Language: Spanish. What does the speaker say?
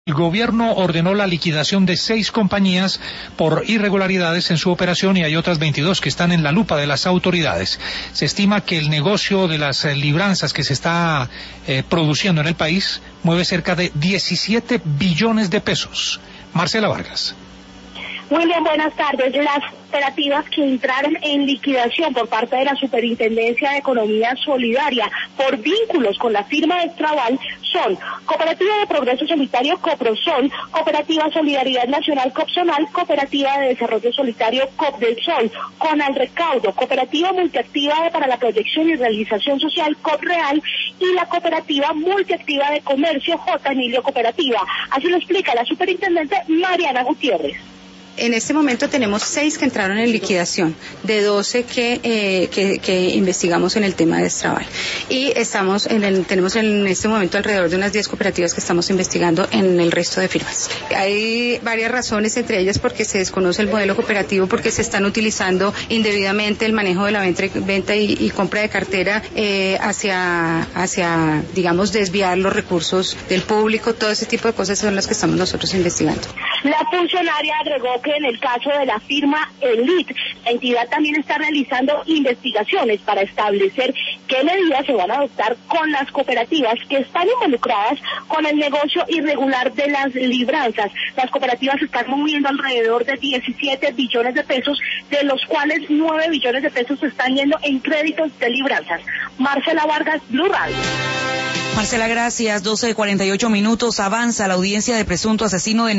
El gobierno ordenó la liquidación de 6 compañías por irregularidades en su operación y hay otras 22 que están en la lupa de las autoridades. Se estima que el negocio de las libranzas que se está produciendo en el país mueve cerca de 17 billones de pesos. Marcela Vargas. William, buenas tardes. Las cooperativas que entraron en liquidación por parte de la Superintendencia de Economía Solidaria por vínculos con la firma de Estrabal son Cooperativa de Progreso Solidario Coprosol, Cooperativa Solidaridad Nacional Copsonal, Cooperativa de Desarrollo Solidario Cop del Sol, Conalrecaudo, Cooperativa Multiactiva para la Proyección y Realización Social Copreal y la Cooperativa Multiactiva de Comercio J. Emilio Cooperativa. Así lo explica la superintendente Mariana Gutiérrez. En este momento tenemos 6 que entraron en liquidación, de 12 que investigamos en el tema de Estrabal. Y tenemos en este momento alrededor de unas 10 cooperativas que estamos investigando en el resto de firmas. Hay varias razones, entre ellas porque se desconoce el modelo cooperativo, porque se están utilizando indebidamente el manejo de la venta y compra de cartera hacia, digamos, desviar los recursos del público. Todo ese tipo de cosas son las que estamos nosotros investigando. La funcionaria agregó que en el caso de la firma Elite, la entidad también está realizando investigaciones para establecer qué medidas se van a adoptar con las cooperativas que están involucradas con el negocio irregular de las libranzas. Las cooperativas están moviendo alrededor de 17 billones de pesos, de los cuales 9 billones de pesos están yendo en créditos de libranzas. Marcela Vargas, Blue Radio. Marcela, gracias. 12:48 minutos. Avanza la audiencia de presunto asesino de